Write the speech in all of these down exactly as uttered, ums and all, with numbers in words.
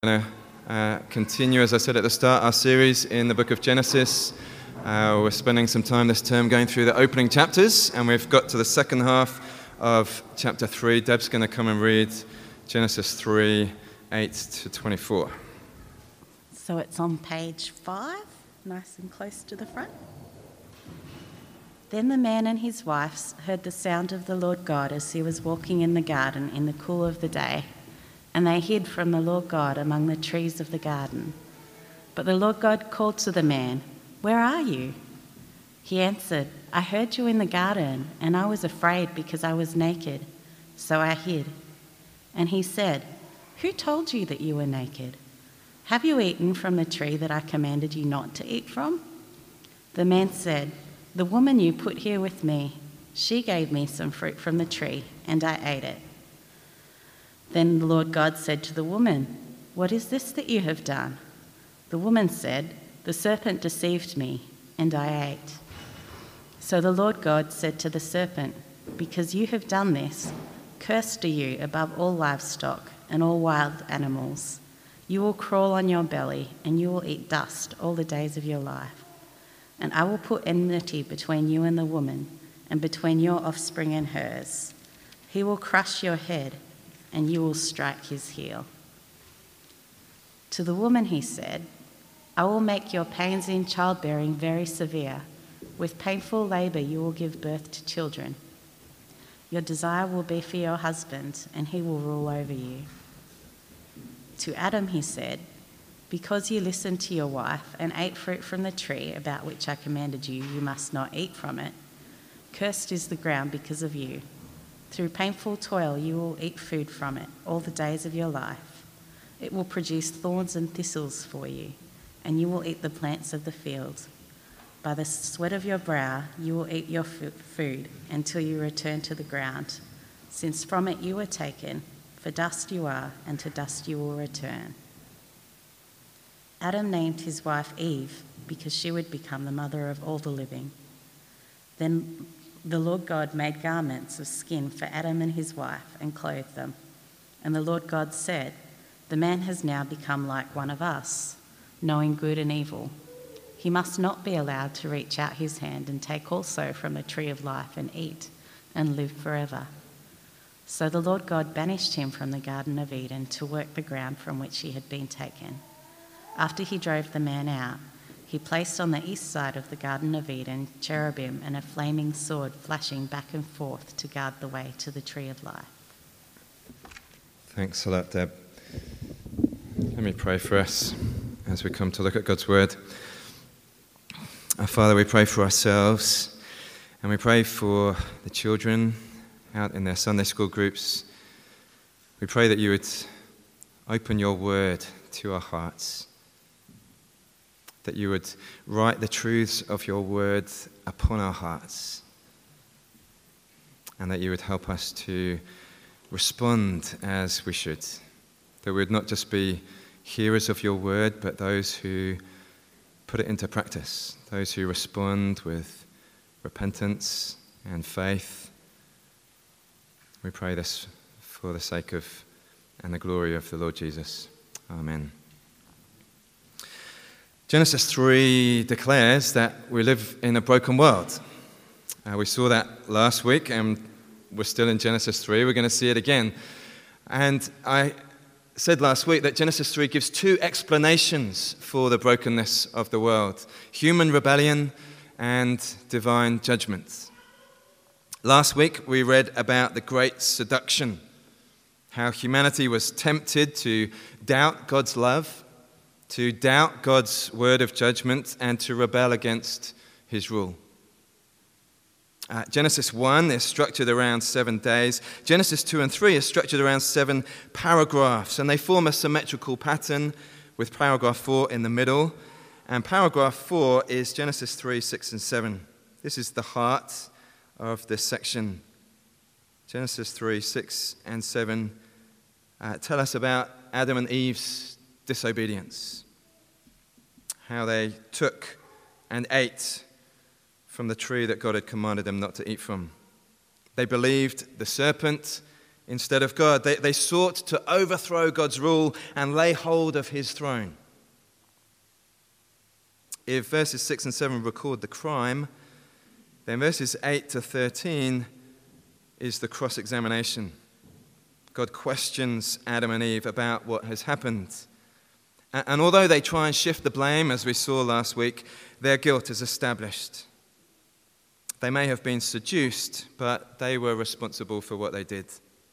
We're going to uh, continue, as I said at the start, our series in the book of Genesis. Uh, we're spending some time this term going through the opening chapters, and we've got to the second half of chapter three. Deb's going to come and read Genesis three, eight to twenty-four. So it's on page five, nice and close to the front. Then the man and his wife heard the sound of the Lord God as he was walking in the garden in the cool of the day. And they hid from the Lord God among the trees of the garden. But the Lord God called to the man, "Where are you?" He answered, "I heard you in the garden, and I was afraid because I was naked, so I hid." And he said, "Who told you that you were naked? Have you eaten from the tree that I commanded you not to eat from?" The man said, "The woman you put here with me, she gave me some fruit from the tree, and I ate it." Then the Lord God said to the woman, "What is this that you have done?" The woman said, "The serpent deceived me, and I ate." So the Lord God said to the serpent, "Because you have done this, cursed are you above all livestock and all wild animals. You will crawl on your belly, and you will eat dust all the days of your life. And I will put enmity between you and the woman, and between your offspring and hers. He will crush your head, and you will strike his heel." To the woman he said, "I will make your pains in childbearing very severe. With painful labour you will give birth to children. Your desire will be for your husband, and he will rule over you." To Adam he said, "Because you listened to your wife and ate fruit from the tree about which I commanded you, you must not eat from it. Cursed is the ground because of you. Through painful toil you will eat food from it all the days of your life. It will produce thorns and thistles for you, and you will eat the plants of the field. By the sweat of your brow you will eat your food until you return to the ground, since from it you were taken, for dust you are, and to dust you will return." Adam named his wife Eve because she would become the mother of all the living. Then the Lord God made garments of skin for Adam and his wife and clothed them. And the Lord God said, "The man has now become like one of us, knowing good and evil. He must not be allowed to reach out his hand and take also from the tree of life and eat and live forever." So the Lord God banished him from the Garden of Eden to work the ground from which he had been taken. After he drove the man out, he placed on the east side of the Garden of Eden cherubim and a flaming sword flashing back and forth to guard the way to the tree of life. Thanks a lot, Deb. Let me pray for us as we come to look at God's word. Our Father, we pray for ourselves, and we pray for the children out in their Sunday school groups. We pray that you would open your word to our hearts, that you would write the truths of your word upon our hearts, and that you would help us to respond as we should, that we would not just be hearers of your word, but those who put it into practice, those who respond with repentance and faith. We pray this for the sake of and the glory of the Lord Jesus. Amen. Genesis three declares that we live in a broken world. Uh, we saw that last week, and we're still in Genesis three. We're going to see it again. And I said last week that Genesis three gives two explanations for the brokenness of the world: human rebellion and divine judgment. Last week we read about the great seduction, how humanity was tempted to doubt God's love, to doubt God's word of judgment, and to rebel against his rule. Uh, Genesis one is structured around seven days. Genesis two and three is structured around seven paragraphs, and they form a symmetrical pattern with paragraph four in the middle. And paragraph four is Genesis three, six, and seven. This is the heart of this section. Genesis three, six, and seven uh, tell us about Adam and Eve's disobedience, how they took and ate from the tree that God had commanded them not to eat from. They believed the serpent instead of God. They, they sought to overthrow God's rule and lay hold of his throne. If verses six and seven record the crime, then verses eight to thirteen is the cross-examination. God questions Adam and Eve about what has happened. And, and although they try and shift the blame, as we saw last week, their guilt is established. They may have been seduced, but they were responsible for what they did.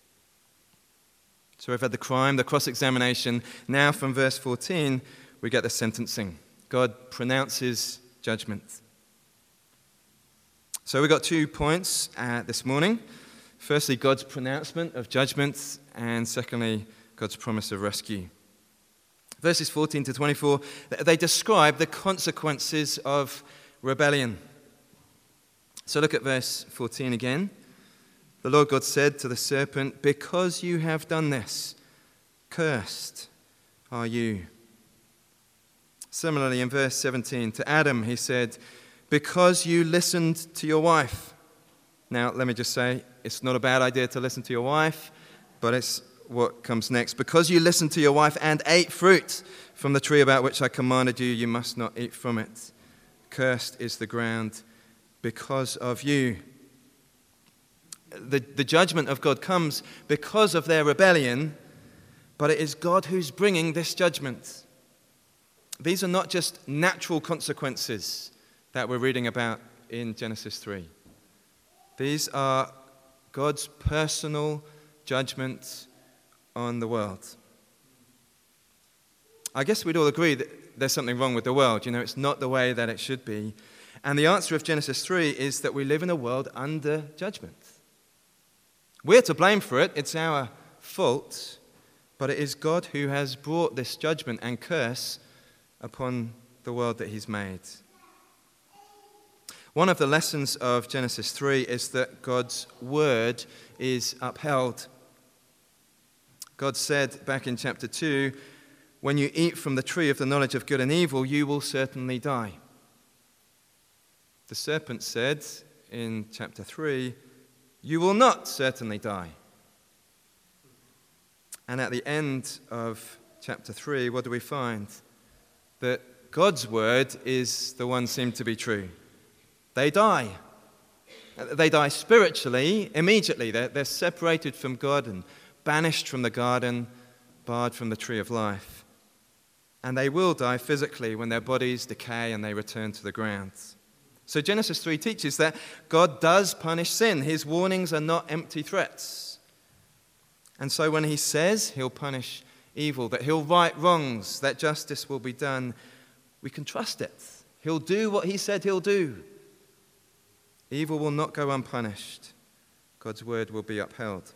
So we've had the crime, the cross-examination. Now from verse fourteen, we get the sentencing. God pronounces judgment. So we've got two points uh, this morning. Firstly, God's pronouncement of judgment, and secondly, God's promise of rescue. Verses fourteen to twenty-four, they describe the consequences of rebellion. So look at verse fourteen again. The Lord God said to the serpent, "Because you have done this, cursed are you." Similarly, in verse seventeen, to Adam he said, "Because you listened to your wife." Now, let me just say, it's not a bad idea to listen to your wife, but it's what comes next. "Because you listened to your wife and ate fruit from the tree about which I commanded you, you must not eat from it. Cursed is the ground because of you." The, the judgment of God comes because of their rebellion, but it is God who's bringing this judgment. These are not just natural consequences that we're reading about in Genesis three. These are God's personal judgment on the world. I guess we'd all agree that there's something wrong with the world. You know, it's not the way that it should be. And the answer of Genesis three is that we live in a world under judgment. We're to blame for it. It's our fault. But it is God who has brought this judgment and curse upon the world that he's made. One of the lessons of Genesis three is that God's word is upheld. God said back in chapter two, "When you eat from the tree of the knowledge of good and evil, you will certainly die." The serpent said in chapter three, "You will not certainly die." And at the end of chapter three, what do we find? That God's word is the one seen to be true. They die. They die spiritually immediately. They're, they're separated from God and banished from the garden, barred from the tree of life. And they will die physically when their bodies decay and they return to the ground. So Genesis three teaches that God does punish sin. His warnings are not empty threats. And so when he says he'll punish evil, that he'll right wrongs, that justice will be done, we can trust it. He'll do what he said he'll do. Evil will not go unpunished. God's word will be upheld.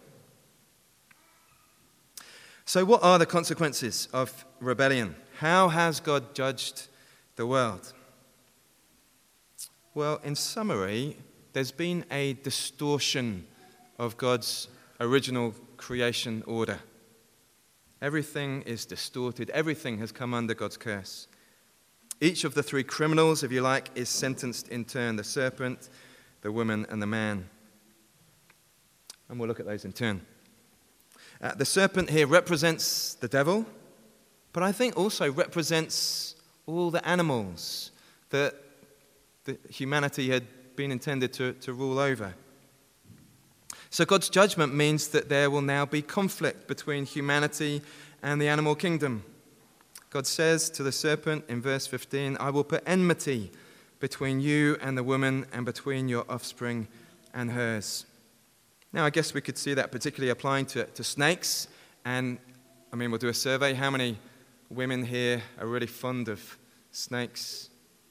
So what are the consequences of rebellion? How has God judged the world? Well, in summary, there's been a distortion of God's original creation order. Everything is distorted. Everything has come under God's curse. Each of the three criminals, if you like, is sentenced in turn: the serpent, the woman, and the man. And we'll look at those in turn. Uh, the serpent here represents the devil, but I think also represents all the animals that, that humanity had been intended to, to rule over. So God's judgment means that there will now be conflict between humanity and the animal kingdom. God says to the serpent in verse fifteen, "I will put enmity between you and the woman, and between your offspring and hers." Now, I guess we could see that particularly applying to, to snakes. And, I mean, we'll do a survey. How many women here are really fond of snakes?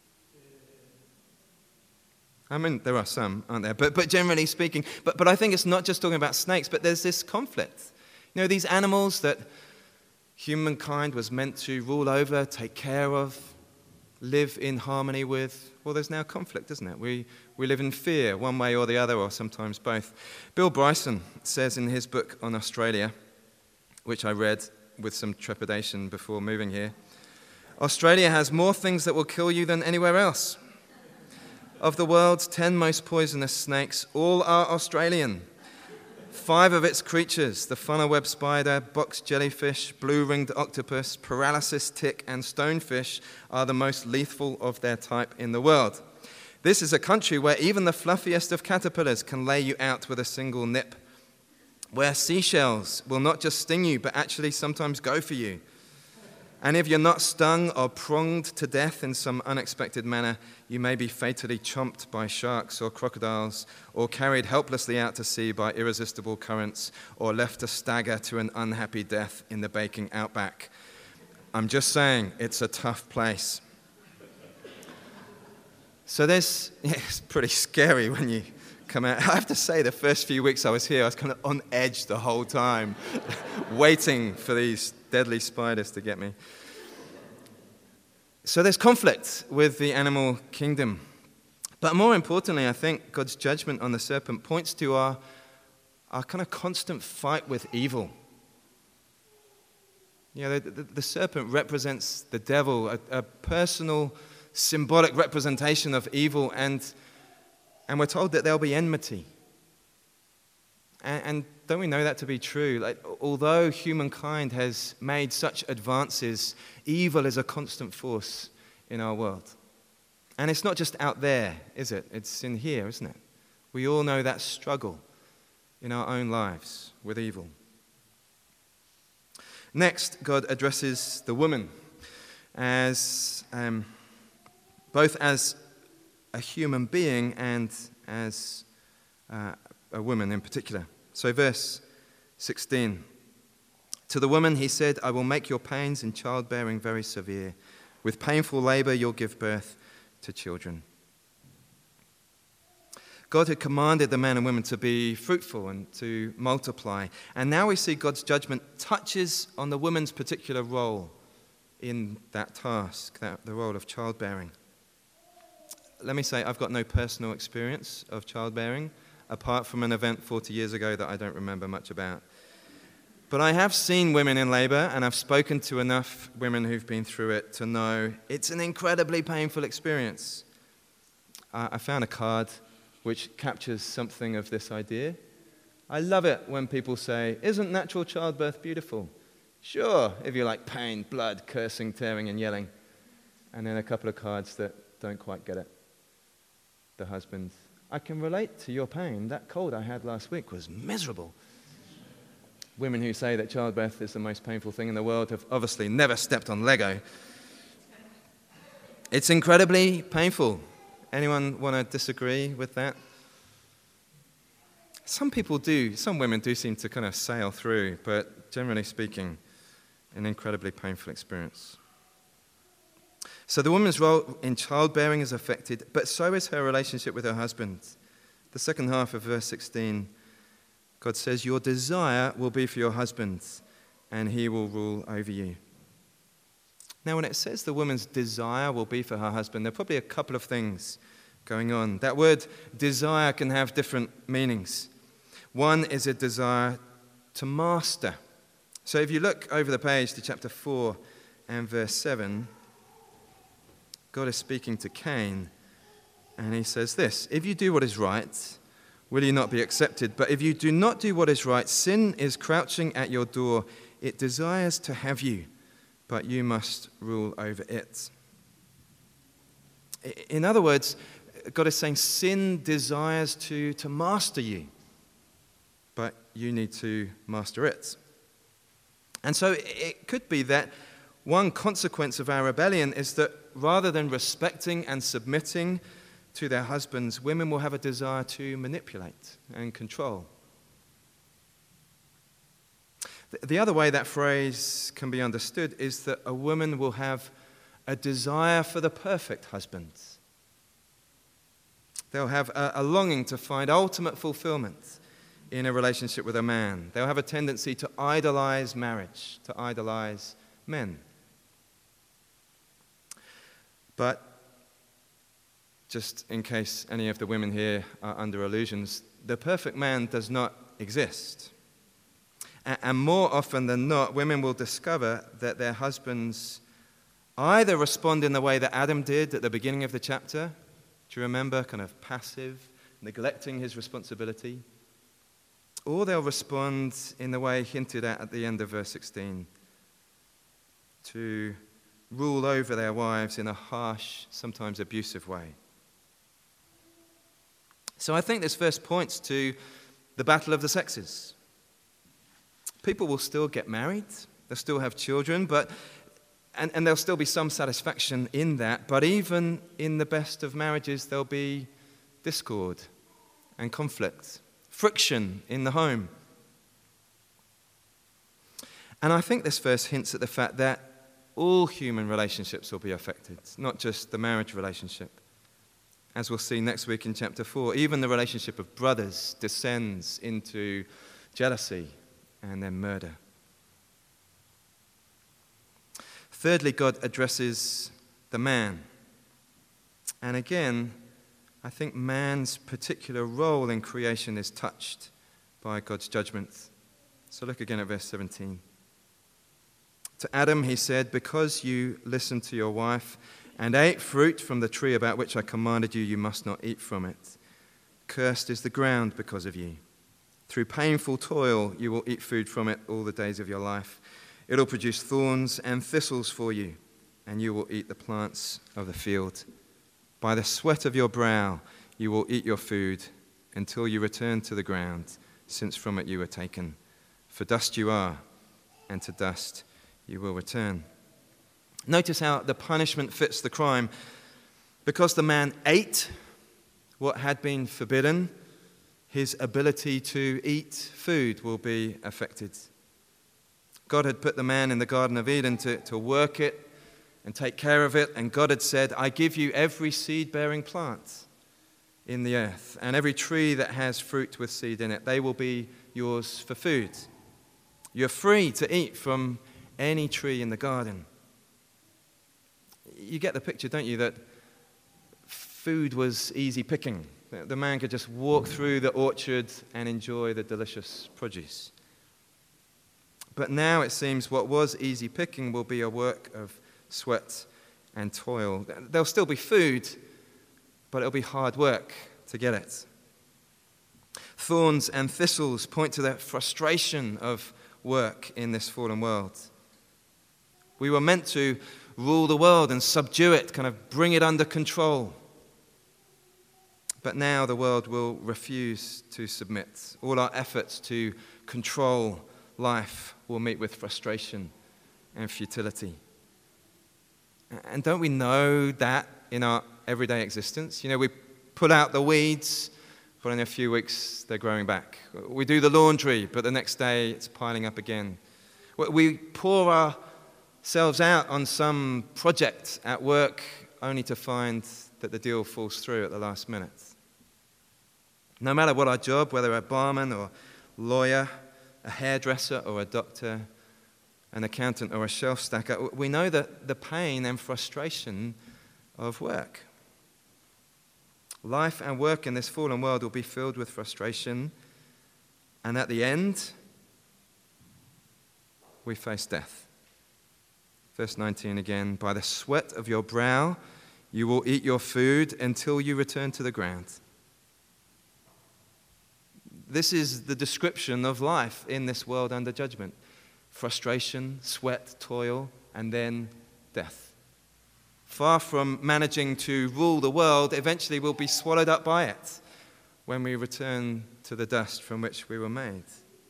I mean, there are some, aren't there? But, but generally speaking, but, but I think it's not just talking about snakes, but there's this conflict. You know, these animals that humankind was meant to rule over, take care of, live in harmony with, well, there's now conflict, isn't it? We we live in fear, one way or the other, or sometimes both. Bill Bryson says in his book on Australia, which I read with some trepidation before moving here, "Australia has more things that will kill you than anywhere else. Of the world's ten most poisonous snakes, all are Australian. Five of its creatures, the funnel web spider, box jellyfish, blue-ringed octopus, paralysis tick, and stonefish, are the most lethal of their type in the world. This is a country where even the fluffiest of caterpillars can lay you out with a single nip, where seashells will not just sting you, but actually sometimes go for you. And if you're not stung or pronged to death in some unexpected manner, you may be fatally chomped by sharks or crocodiles, or carried helplessly out to sea by irresistible currents, or left to stagger to an unhappy death in the baking outback. I'm just saying, it's a tough place. So there's, yeah, it's pretty scary when you come out. I have to say, the first few weeks I was here, I was kind of on edge the whole time, waiting for these deadly spiders to get me. So there's conflict with the animal kingdom. But more importantly, I think God's judgment on the serpent points to our, our kind of constant fight with evil. You know, the, the, the serpent represents the devil, a, a personal, symbolic representation of evil, and, and we're told that there'll be enmity. And, and don't we know that to be true? Like, although humankind has made such advances, evil is a constant force in our world. And it's not just out there, is it? It's in here, isn't it? We all know that struggle in our own lives with evil. Next, God addresses the woman as um, both as a human being and as uh, a woman in particular. So verse sixteen. To the woman he said, I will make your pains in childbearing very severe. With painful labor you'll give birth to children. God had commanded the man and woman to be fruitful and to multiply. And now we see God's judgment touches on the woman's particular role in that task, that, the role of childbearing. Let me say, I've got no personal experience of childbearing, apart from an event forty years ago that I don't remember much about. But I have seen women in labor, and I've spoken to enough women who've been through it to know it's an incredibly painful experience. Uh, I found a card which captures something of this idea. I love it when people say, isn't natural childbirth beautiful? Sure, if you like pain, blood, cursing, tearing, and yelling. And then a couple of cards that don't quite get it. The husband, I can relate to your pain. That cold I had last week was miserable. Women who say that childbirth is the most painful thing in the world have obviously never stepped on Lego. It's incredibly painful. Anyone want to disagree with that? Some people do, some women do seem to kind of sail through, but generally speaking, an incredibly painful experience. So the woman's role in childbearing is affected, but so is her relationship with her husband. The second half of verse sixteen, God says, your desire will be for your husband, and he will rule over you. Now, when it says the woman's desire will be for her husband, there are probably a couple of things going on. That word desire can have different meanings. One is a desire to master. So if you look over the page to chapter four and verse seven, God is speaking to Cain, and he says this, if you do what is right, will you not be accepted? But if you do not do what is right, sin is crouching at your door. It desires to have you, but you must rule over it. In other words, God is saying sin desires to, to master you, but you need to master it. And so it could be that one consequence of our rebellion is that rather than respecting and submitting to their husbands, women will have a desire to manipulate and control. The other way that phrase can be understood is that a woman will have a desire for the perfect husband. They'll have a, a longing to find ultimate fulfillment in a relationship with a man. They'll have a tendency to idolize marriage, to idolize men. But just in case any of the women here are under illusions, the perfect man does not exist. And more often than not, women will discover that their husbands either respond in the way that Adam did at the beginning of the chapter. Do you remember? Kind of passive, neglecting his responsibility. or they'll respond in the way hinted at at the end of verse sixteen, to rule over their wives in a harsh, sometimes abusive way. So I think this verse points to the battle of the sexes. People will still get married, they'll still have children, but and, and there'll still be some satisfaction in that, but even in the best of marriages, there'll be discord and conflict, friction in the home. And I think this verse hints at the fact that all human relationships will be affected, not just the marriage relationship. As we'll see next week in chapter four, even the relationship of brothers descends into jealousy and then murder. Thirdly, God addresses the man. And again, I think man's particular role in creation is touched by God's judgment. So look again at verse seventeen. To Adam he said, because you listened to your wife and ate fruit from the tree about which I commanded you, you must not eat from it. Cursed is the ground because of you. Through painful toil you will eat food from it all the days of your life. It will produce thorns and thistles for you, and you will eat the plants of the field. By the sweat of your brow you will eat your food until you return to the ground, since from it you were taken. For dust you are, and to dust you will return. Notice how the punishment fits the crime. Because the man ate what had been forbidden, his ability to eat food will be affected. God had put the man in the Garden of Eden to, to work it and take care of it, and God had said, I give you every seed-bearing plant in the earth, and every tree that has fruit with seed in it. They will be yours for food. You're free to eat from any tree in the garden. You get the picture, don't you, that food was easy picking. The man could just walk through the orchard and enjoy the delicious produce. But now it seems what was easy picking will be a work of sweat and toil. There'll still be food, but it'll be hard work to get it. Thorns and thistles point to the frustration of work in this fallen world. We were meant to rule the world and subdue it, kind of bring it under control. But now the world will refuse to submit. All our efforts to control life will meet with frustration and futility. And don't we know that in our everyday existence? You know, we pull out the weeds, but in a few weeks they're growing back. We do the laundry, but the next day it's piling up again. We pour ourselves out on some project at work only to find that the deal falls through at the last minute. No matter what our job, whether a barman or lawyer, a hairdresser or a doctor, an accountant or a shelf stacker, we know that the pain and frustration of work. Life and work in this fallen world will be filled with frustration, and at the end, we face death. Verse nineteen again, by the sweat of your brow you will eat your food until you return to the ground. This is the description of life in this world under judgment. Frustration, sweat, toil, and then death. Far from managing to rule the world, eventually we'll be swallowed up by it when we return to the dust from which we were made.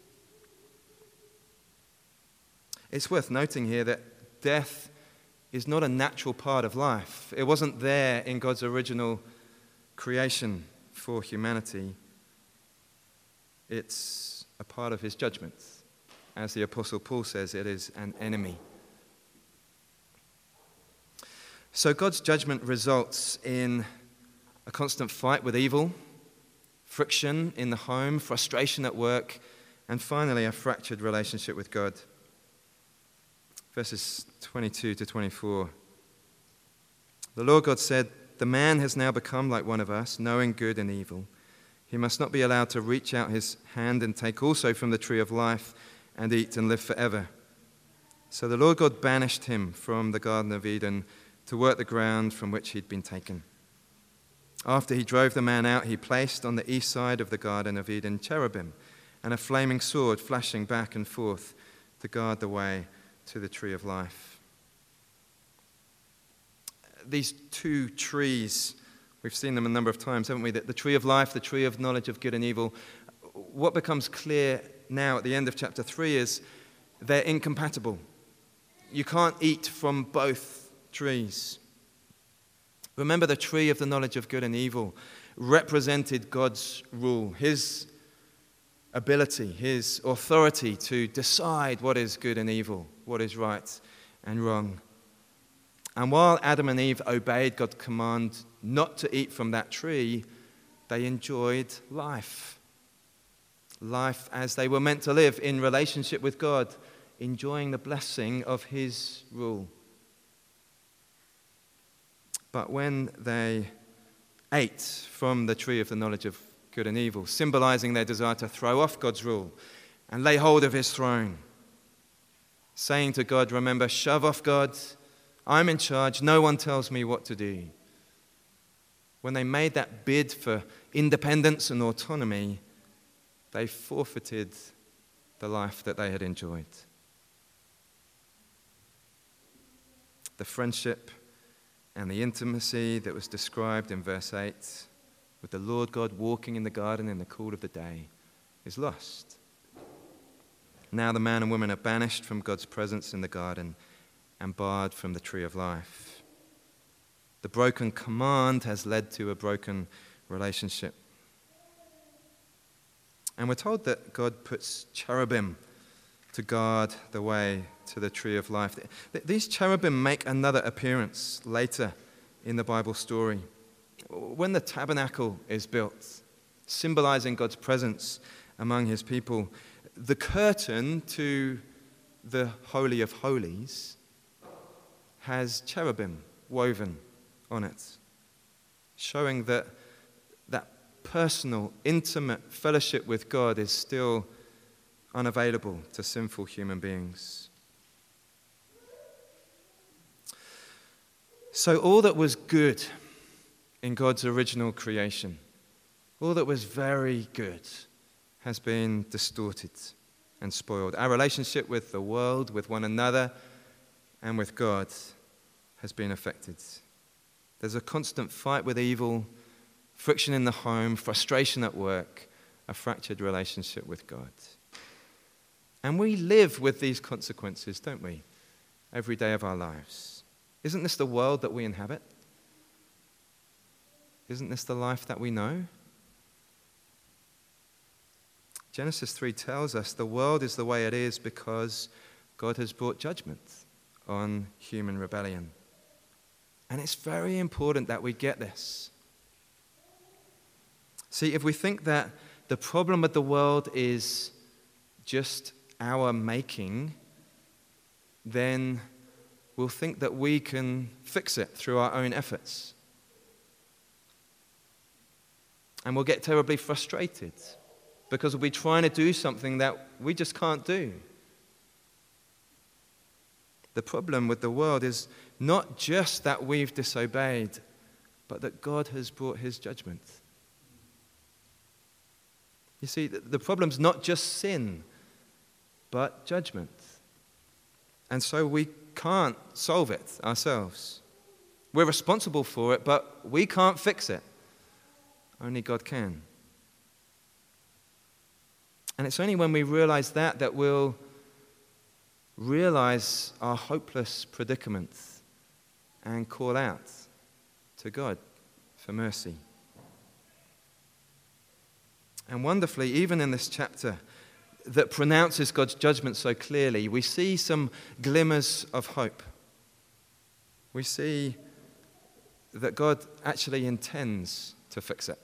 It's worth noting here that death is not a natural part of life. It wasn't there in God's original creation for humanity. It's a part of his judgment. As the Apostle Paul says, it is an enemy. So God's judgment results in a constant fight with evil, friction in the home, frustration at work, and finally a fractured relationship with God. Verses twenty-two to twenty-four. The Lord God said, the man has now become like one of us, knowing good and evil. He must not be allowed to reach out his hand and take also from the tree of life and eat and live forever. So the Lord God banished him from the Garden of Eden to work the ground from which he'd been taken. After he drove the man out, he placed on the east side of the Garden of Eden cherubim and a flaming sword flashing back and forth to guard the way to the tree of life. These two trees, we've seen them a number of times, haven't we? The, the tree of life, the tree of knowledge of good and evil. What becomes clear now at the end of chapter three is they're incompatible. You can't eat from both trees. Remember, the tree of the knowledge of good and evil represented God's rule, his ability, his authority to decide what is good and evil, what is right and wrong. And while Adam and Eve obeyed God's command not to eat from that tree, they enjoyed life. Life as they were meant to live in relationship with God, enjoying the blessing of his rule. But when they ate from the tree of the knowledge of good and evil, symbolizing their desire to throw off God's rule and lay hold of his throne, saying to God, remember, shove off God, I'm in charge, no one tells me what to do. When they made that bid for independence and autonomy, they forfeited the life that they had enjoyed. The friendship and the intimacy that was described in verse eight, with the Lord God walking in the garden in the cool of the day, is lost. Now the man and woman are banished from God's presence in the garden and barred from the tree of life. The broken command has led to a broken relationship. And we're told that God puts cherubim to guard the way to the tree of life. These cherubim make another appearance later in the Bible story. When the tabernacle is built, symbolizing God's presence among his people, the curtain to the Holy of Holies has cherubim woven on it, showing that that personal, intimate fellowship with God is still unavailable to sinful human beings. So all that was good in God's original creation, all that was very good, has been distorted and spoiled. Our relationship with the world, with one another, and with God has been affected. There's a constant fight with evil, friction in the home, frustration at work, a fractured relationship with God. And we live with these consequences, don't we, every day of our lives? Isn't this the world that we inhabit? Isn't this the life that we know? Genesis three tells us the world is the way it is because God has brought judgment on human rebellion. And it's very important that we get this. See, if we think that the problem with the world is just our making, then we'll think that we can fix it through our own efforts. And we'll get terribly frustrated because we'll be trying to do something that we just can't do. The problem with the world is not just that we've disobeyed, but that God has brought his judgment. You see, the problem's not just sin, but judgment. And so we can't solve it ourselves. We're responsible for it, but we can't fix it. Only God can. And it's only when we realize that that we'll realize our hopeless predicament and call out to God for mercy. And wonderfully, even in this chapter that pronounces God's judgment so clearly, we see some glimmers of hope. We see that God actually intends to fix it.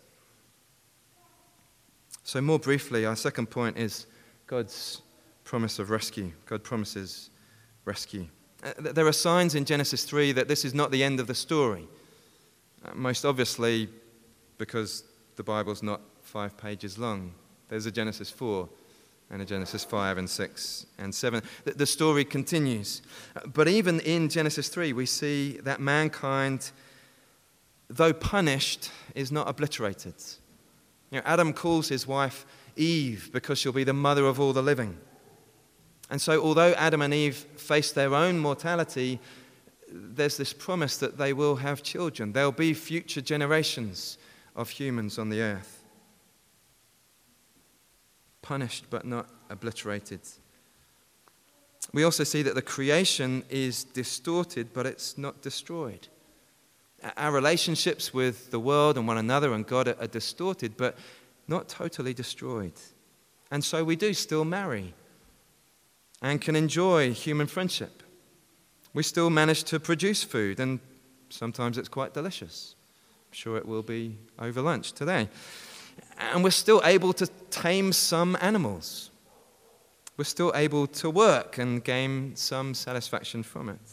So more briefly, our second point is God's promise of rescue. God promises rescue. There are signs in Genesis three that this is not the end of the story. Most obviously, because the Bible's not five pages long. There's a Genesis four and a Genesis five and six and seven. The story continues. But even in Genesis three, we see that mankind, though punished, is not obliterated. You know, Adam calls his wife Eve because she'll be the mother of all the living. And so although Adam and Eve face their own mortality, there's this promise that they will have children. There'll be future generations of humans on the earth. Punished but not obliterated. We also see that the creation is distorted, but it's not destroyed. Our relationships with the world and one another and God are distorted, but not totally destroyed. And so we do still marry and can enjoy human friendship. We still manage to produce food, and sometimes it's quite delicious. I'm sure it will be over lunch today. And we're still able to tame some animals. We're still able to work and gain some satisfaction from it.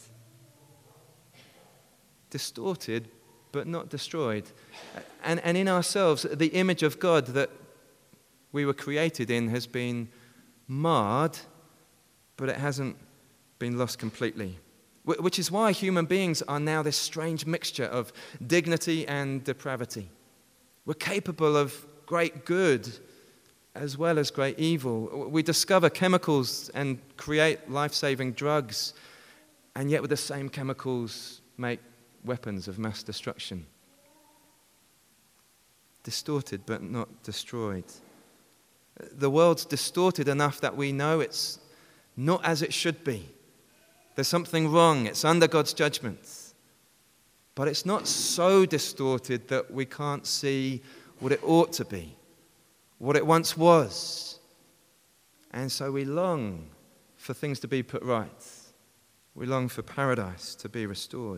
Distorted, but not destroyed. And, and in ourselves, the image of God that we were created in has been marred, but it hasn't been lost completely. Which is why human beings are now this strange mixture of dignity and depravity. We're capable of great good as well as great evil. We discover chemicals and create life-saving drugs, and yet with the same chemicals make weapons of mass destruction. Distorted but not destroyed. The world's distorted enough that we know it's not as it should be. There's something wrong. It's under God's judgment. But it's not so distorted that we can't see what it ought to be, what it once was. And so we long for things to be put right. We long for paradise to be restored.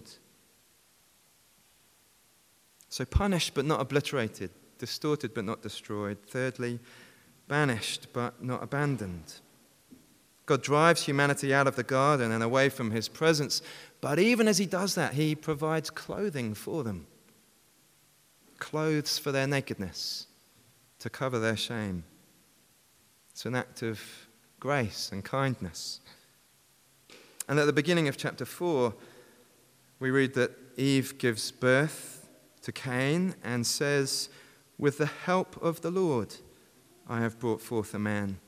So punished but not obliterated, distorted but not destroyed. Thirdly, banished but not abandoned. God drives humanity out of the garden and away from his presence, but even as he does that, he provides clothing for them. Clothes for their nakedness, to cover their shame. It's an act of grace and kindness. And at the beginning of chapter four, we read that Eve gives birth to Cain and says, "With the help of the Lord, I have brought forth a man."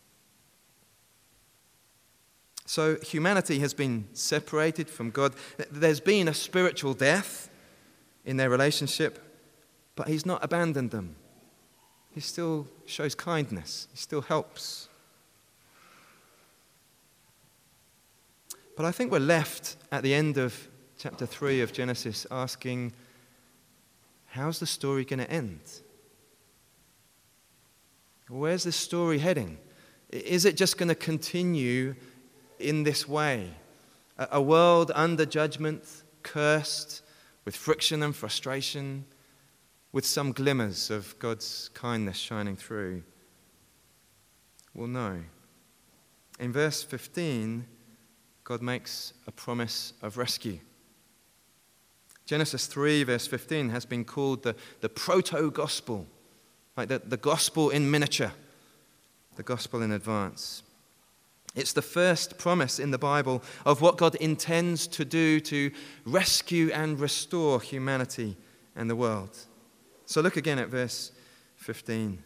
So humanity has been separated from God. There's been a spiritual death in their relationship, but he's not abandoned them. He still shows kindness. He still helps. But I think we're left at the end of chapter three of Genesis asking, how's the story going to end? Where's this story heading? Is it just going to continue in this way? A world under judgment, cursed, with friction and frustration, with some glimmers of God's kindness shining through? Well, no. In verse fifteen, God makes a promise of rescue. Genesis three, verse fifteen, has been called the, the proto-gospel, like the, the gospel in miniature, the gospel in advance. It's the first promise in the Bible of what God intends to do to rescue and restore humanity and the world. So look again at verse fifteen.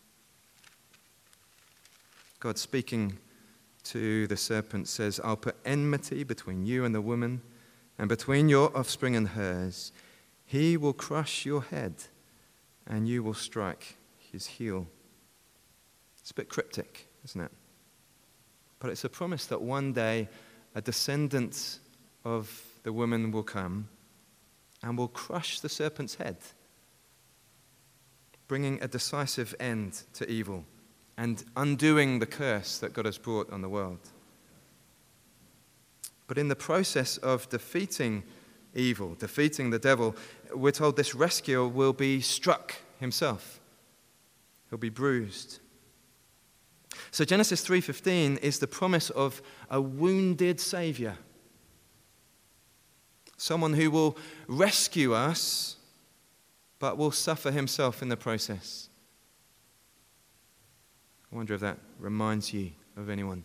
God speaking to the serpent says, "I'll put enmity between you and the woman, and between your offspring and hers. He will crush your head, and you will strike his heel." It's a bit cryptic, isn't it? But it's a promise that one day a descendant of the woman will come and will crush the serpent's head, bringing a decisive end to evil and undoing the curse that God has brought on the world. But in the process of defeating evil, defeating the devil, we're told this rescuer will be struck himself. He'll be bruised. So Genesis three fifteen is the promise of a wounded Savior. Someone who will rescue us, but will suffer himself in the process. I wonder if that reminds you of anyone.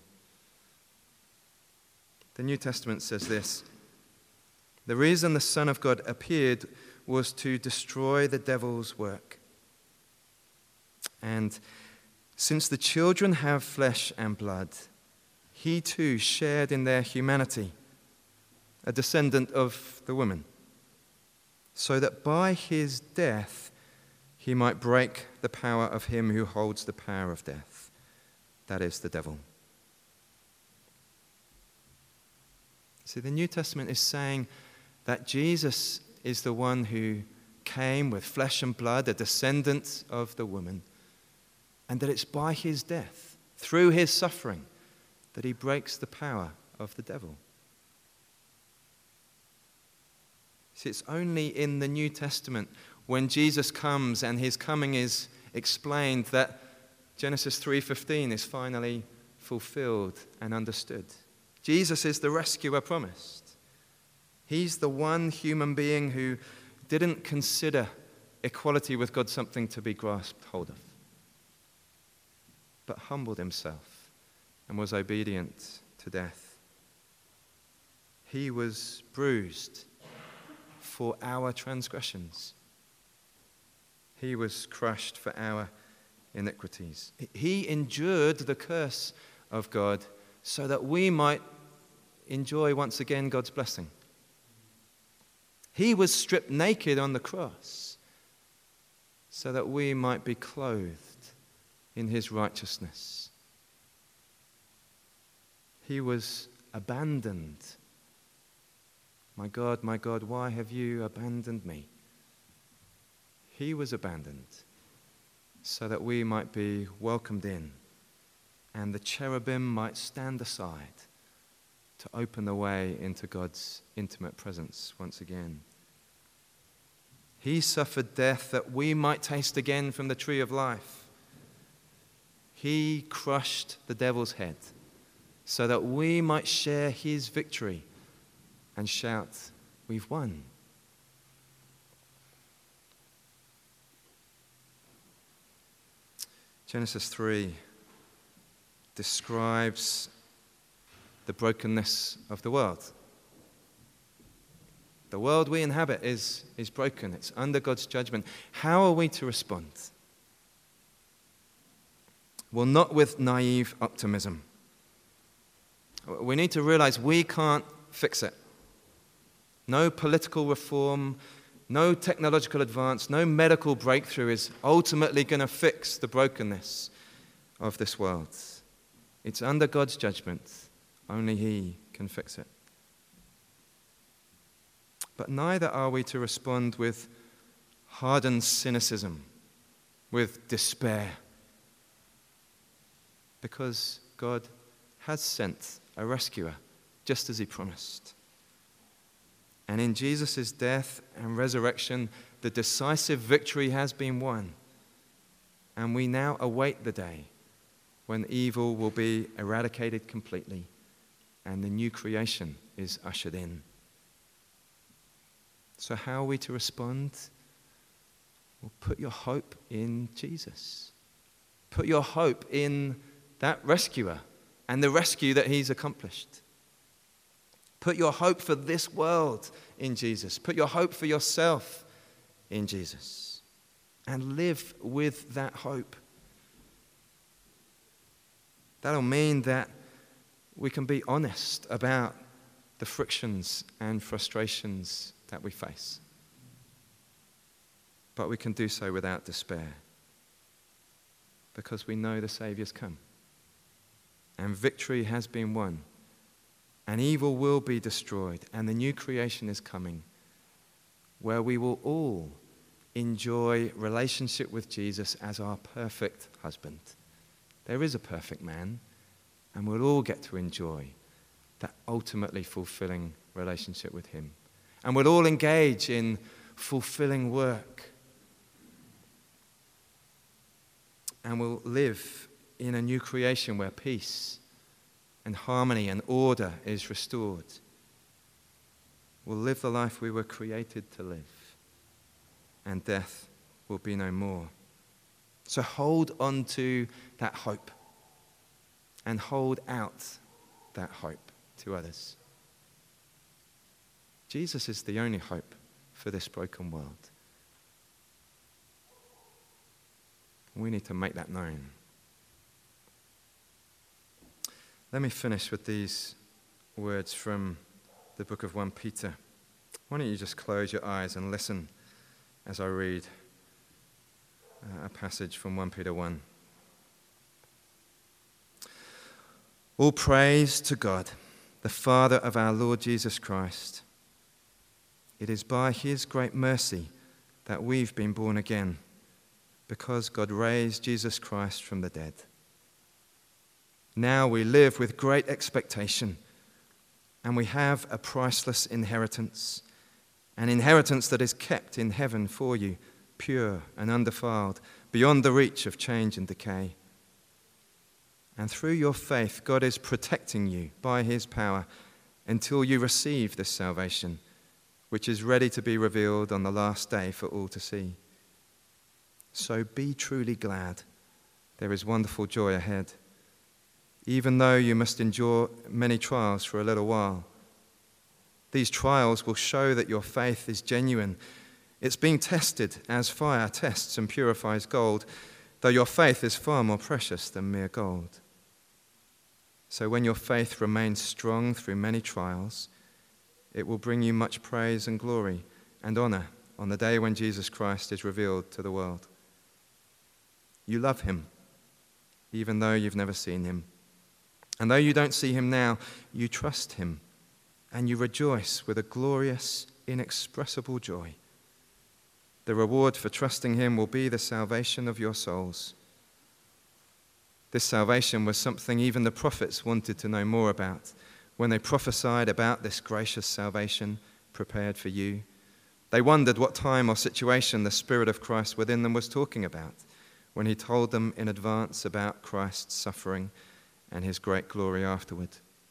The New Testament says this: "The reason the Son of God appeared was to destroy the devil's work." And Since the children have flesh and blood, he too shared in their humanity, a descendant of the woman, so that by his death he might break the power of him who holds the power of death, that is, the devil. See, the New Testament is saying that Jesus is the one who came with flesh and blood, a descendant of the woman, and that it's by his death, through his suffering, that he breaks the power of the devil. See, it's only in the New Testament when Jesus comes and his coming is explained that Genesis three fifteen is finally fulfilled and understood. Jesus is the rescuer promised. He's the one human being who didn't consider equality with God something to be grasped hold of, but humbled himself and was obedient to death. He was bruised for our transgressions. He was crushed for our iniquities. He endured the curse of God so that we might enjoy once again God's blessing. He was stripped naked on the cross so that we might be clothed in his righteousness. He was abandoned. My God, my God, why have you abandoned me? He was abandoned so that we might be welcomed in and the cherubim might stand aside to open the way into God's intimate presence once again. He suffered death that we might taste again from the tree of life. He crushed the devil's head so that we might share his victory and shout, "We've won." Genesis three describes the brokenness of the world. The world we inhabit is, is broken. It's under God's judgment. How are we to respond? Well, not with naive optimism. We need to realize we can't fix it. No political reform, no technological advance, no medical breakthrough is ultimately going to fix the brokenness of this world. It's under God's judgment. Only he can fix it. But neither are we to respond with hardened cynicism, with despair, because God has sent a rescuer, just as he promised. And in Jesus' death and resurrection, the decisive victory has been won. And we now await the day when evil will be eradicated completely and the new creation is ushered in. So how are we to respond? Well, put your hope in Jesus. Put your hope in that rescuer and the rescue that he's accomplished. Put your hope for this world in Jesus. Put your hope for yourself in Jesus. And live with that hope. That'll mean that we can be honest about the frictions and frustrations that we face. But we can do so without despair, because we know the Saviour's come. And victory has been won. And evil will be destroyed. And the new creation is coming, where we will all enjoy relationship with Jesus as our perfect husband. There is a perfect man, and we'll all get to enjoy that ultimately fulfilling relationship with him. And we'll all engage in fulfilling work. And we'll live in a new creation where peace and harmony and order is restored. We'll live the life we were created to live, and death will be no more. So hold on to that hope and hold out that hope to others. Jesus is the only hope for this broken world. We need to make that known. Let me finish with these words from the book of First Peter. Why don't you just close your eyes and listen as I read a passage from First Peter one. All praise to God, the Father of our Lord Jesus Christ. It is by his great mercy that we've been born again, because God raised Jesus Christ from the dead. Now we live with great expectation, and we have a priceless inheritance, an inheritance that is kept in heaven for you, pure and undefiled, beyond the reach of change and decay. And through your faith, God is protecting you by his power until you receive this salvation, which is ready to be revealed on the last day for all to see. So be truly glad. There is wonderful joy ahead, even though you must endure many trials for a little while. These trials will show that your faith is genuine. It's being tested as fire tests and purifies gold, though your faith is far more precious than mere gold. So when your faith remains strong through many trials, it will bring you much praise and glory and honor on the day when Jesus Christ is revealed to the world. You love him, even though you've never seen him. And though you don't see him now, you trust him, and you rejoice with a glorious, inexpressible joy. The reward for trusting him will be the salvation of your souls. This salvation was something even the prophets wanted to know more about when they prophesied about this gracious salvation prepared for you. They wondered what time or situation the Spirit of Christ within them was talking about when he told them in advance about Christ's suffering and his great glory afterward.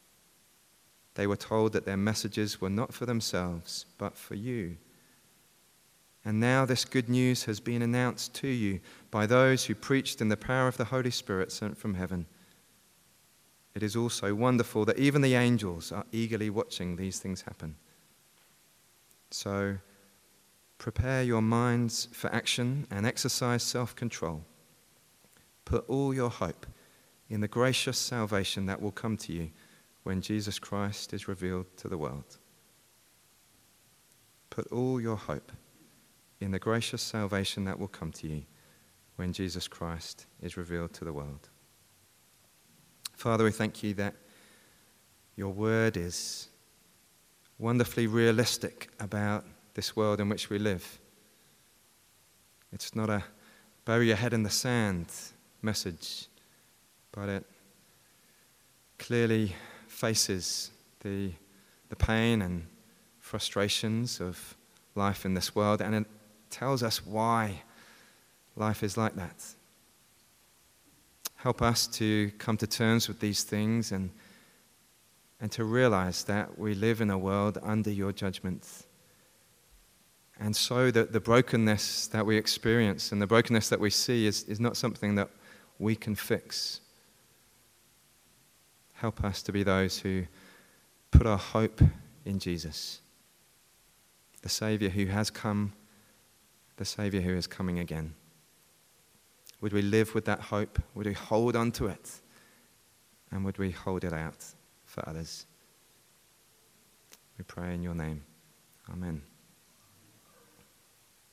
They were told that their messages were not for themselves, but for you. And now this good news has been announced to you by those who preached in the power of the Holy Spirit sent from heaven. It is also wonderful that even the angels are eagerly watching these things happen. So prepare your minds for action and exercise self-control. Put all your hope in the gracious salvation that will come to you when Jesus Christ is revealed to the world. Put all your hope in the gracious salvation that will come to you when Jesus Christ is revealed to the world. Father, we thank you that your word is wonderfully realistic about this world in which we live. It's not a bury your head in the sand message, but it clearly faces the, the pain and frustrations of life in this world, and it tells us why life is like that. Help us to come to terms with these things and, and to realize that we live in a world under your judgment. And so that the brokenness that we experience and the brokenness that we see is, is not something that we can fix. Help us to be those who put our hope in Jesus, the Savior who has come, the Savior who is coming again. Would we live with that hope? Would we hold on to it? And would we hold it out for others? We pray in your name. Amen.